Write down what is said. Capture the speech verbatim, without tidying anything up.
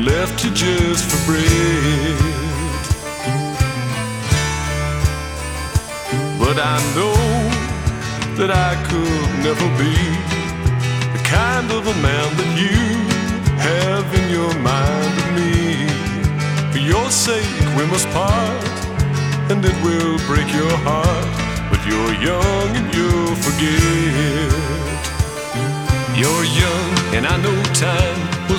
left you just for bread. But I know that I could never be the kind of a man that you have in your mind of me. For your sake we must part, and it will break your heart, but you're young and you'll forget. You're young and I know time